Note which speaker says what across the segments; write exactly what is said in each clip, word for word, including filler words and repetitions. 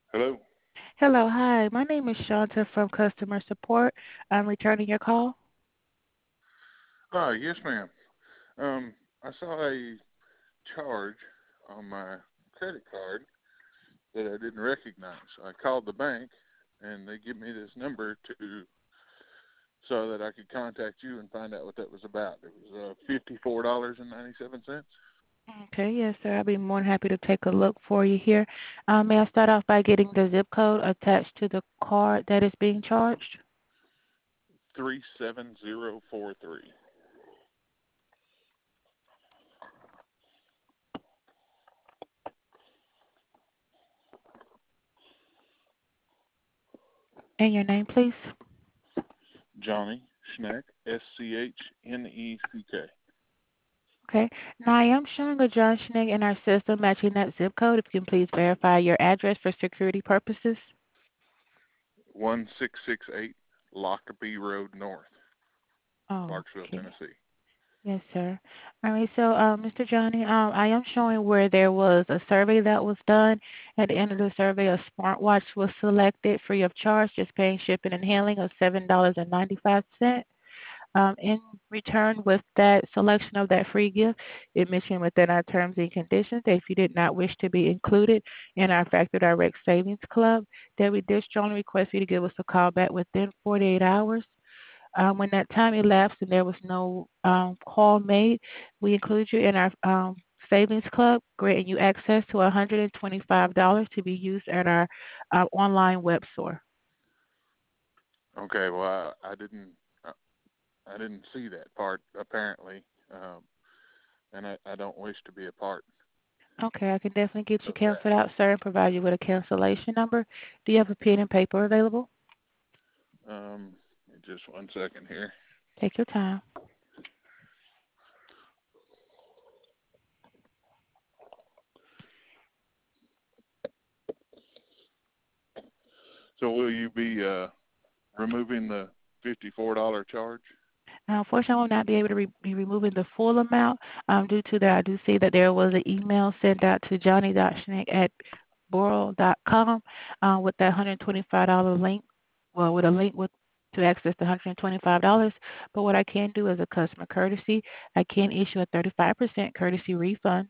Speaker 1: Hello.
Speaker 2: Hello, hi. My name is Shanta from customer support. I'm returning your call.
Speaker 1: Ah, yes, ma'am. Um, I saw a charge on my credit card that I didn't recognize. I called the bank, and they give me this number to so that I could contact you and find out what that was about. It was uh, fifty-four dollars and ninety-seven cents.
Speaker 2: Okay, yes, sir. I'll be more than happy to take a look for you here. Um, may I start off by getting the zip code attached to the card that is being charged?
Speaker 1: Three seven zero four three.
Speaker 2: And your name, please?
Speaker 1: Johnny Schneck. S C H N E C K.
Speaker 2: Okay. Now, I am showing a John Schneck in our system matching that zip code. If you can please verify your address for security purposes.
Speaker 1: One six six eight Lockerbie Road North,
Speaker 2: Oh,
Speaker 1: Clarksville,
Speaker 2: okay.
Speaker 1: Tennessee.
Speaker 2: Yes, sir. All right, so uh, mister Johnny, um, I am showing where there was a survey that was done. At the end of the survey, a smartwatch was selected free of charge, just paying shipping and handling of seven dollars and ninety-five cents. Um, in return, with that selection of that free gift, it mentioned within our terms and conditions that if you did not wish to be included in our Factor Direct Savings Club, that we did strongly request you to give us a call back within forty-eight hours. Um, when that time elapsed and there was no um, call made, we include you in our um, savings club, granting you access to one hundred twenty-five dollars to be used at our uh, online web store.
Speaker 1: Okay. Well, I, I didn't. I, I didn't see that part apparently. Um, and I, I don't wish to be a part
Speaker 2: Okay, I can definitely get you
Speaker 1: of that.
Speaker 2: canceled out, sir, and provide you with a cancellation number. Do you have a pen and paper available?
Speaker 1: Um, just one second here.
Speaker 2: Take your time.
Speaker 1: So will you be uh, removing the fifty-four dollar charge?
Speaker 2: Now, unfortunately, I will not be able to re- be removing the full amount um, due to that. I do see that there was an email sent out to johnny.schnick at boral dot com uh, with that one hundred twenty-five dollars link, well, with a link with to access the one hundred twenty-five dollars. But what I can do as a customer courtesy, I can issue a thirty-five percent courtesy refund.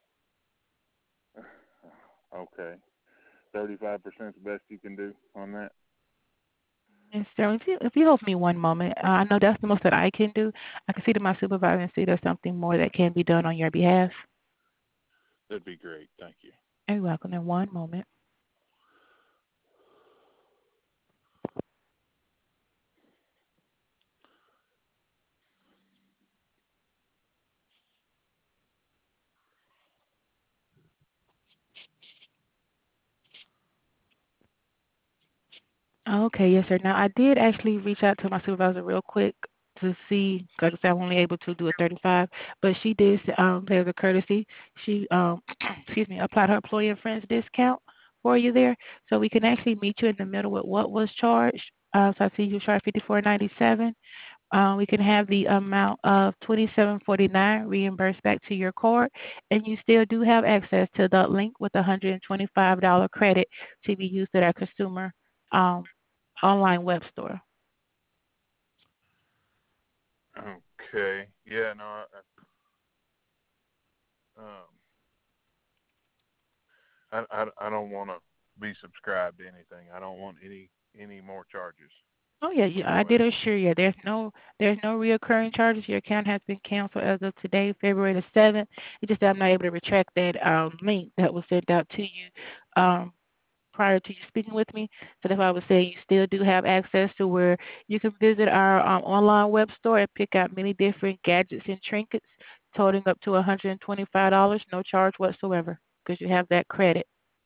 Speaker 1: Okay, thirty-five percent is the best you can do on that.
Speaker 2: And so if you, if you hold me one moment, uh, I know that's the most that I can do. I can see to my supervisor and see there's something more that can be done on your behalf.
Speaker 1: That'd be great. Thank you.
Speaker 2: You're welcome. In one moment. Okay, yes, sir. Now, I did actually reach out to my supervisor real quick to see, because I'm only able to do a thirty-five, but she did, um, as a courtesy, she, um, excuse me, applied her employee and friends discount for you there, so we can actually meet you in the middle with what was charged. Uh, so I see you charged fifty-four ninety-seven. Uh, we can have the amount of twenty-seven forty-nine reimbursed back to your card, and you still do have access to the link with the one hundred twenty-five dollars credit to be used at our consumer um, online web store.
Speaker 1: Okay. Yeah. No. I, um, I, I, I don't want to be subscribed to anything. I don't want any any more charges.
Speaker 2: Oh yeah, yeah, I
Speaker 1: So
Speaker 2: did assure you. There's no there's no reoccurring charges. Your account has been canceled as of today, February the seventh. It's just that I'm not able to retract that um, link that was sent out to you um, prior to you speaking with me. So that's why I was saying you still do have access to where you can visit our um, online web store and pick out many different gadgets and trinkets, totaling up to one hundred twenty-five dollars, no charge whatsoever, because you have that credit.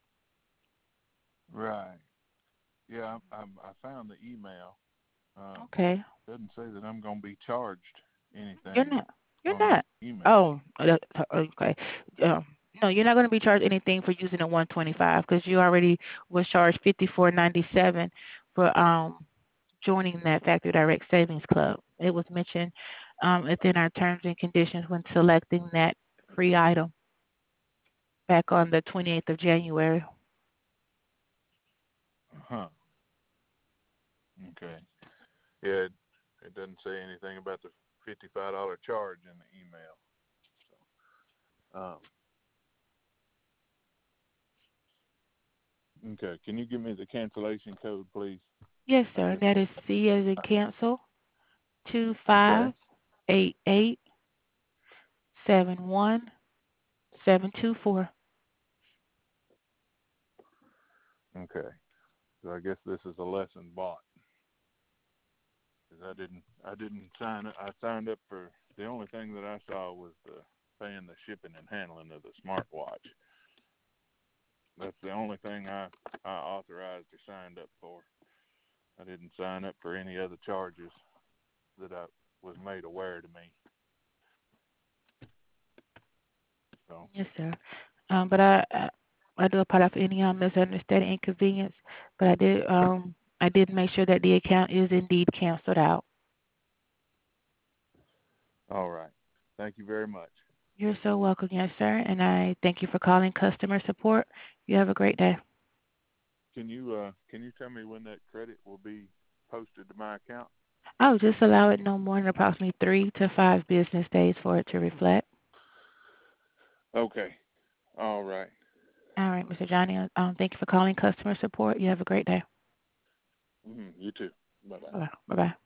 Speaker 1: right. Yeah. I, I, I found the email. Um,
Speaker 2: Okay.
Speaker 1: doesn't say that I'm going to be charged
Speaker 2: You're
Speaker 1: anything
Speaker 2: not. You're
Speaker 1: on the
Speaker 2: not.
Speaker 1: email.
Speaker 2: Oh, uh, that- uh, okay. Um, no, you're not going to be charged anything for using a one twenty-five because you already was charged fifty-four ninety-seven for um joining that Factory Direct Savings Club. It was mentioned um, within our terms and conditions when selecting that free item back on the twenty-eighth of January.
Speaker 1: Huh. Okay. Yeah, it, it doesn't say anything about the fifty-five dollar charge in the email. So, um, okay. Can you give me the cancellation code, please?
Speaker 2: Yes,
Speaker 1: I
Speaker 2: sir.
Speaker 1: just
Speaker 2: That
Speaker 1: want.
Speaker 2: is C as in cancel, two five
Speaker 1: Okay.
Speaker 2: eight eight seven one seven two four.
Speaker 1: Okay. So I guess this is a lesson bought because I didn't. I didn't sign it. I signed up for the only thing that I saw was the paying the shipping and handling of the smartwatch. That's the only thing I I authorized or signed up for. I didn't sign up for any other charges that I was made aware to me. So,
Speaker 2: Yes, sir. Um, but I, I I do apologize for any um, misunderstanding, inconvenience. But I did um I did make sure that the account is indeed canceled out.
Speaker 1: all right. Thank you very much.
Speaker 2: You're so welcome, yes, sir. And I thank you for calling customer support. You have a great day.
Speaker 1: Can you uh can you tell me when that credit will be posted to my account?
Speaker 2: I'll just allow it no more than approximately three to five business days for it to reflect.
Speaker 1: Okay. All right.
Speaker 2: All right, Mister Johnny. Um, thank you for calling customer support. You have a great day.
Speaker 1: Mm-hmm. You too. Bye bye.
Speaker 2: Bye bye.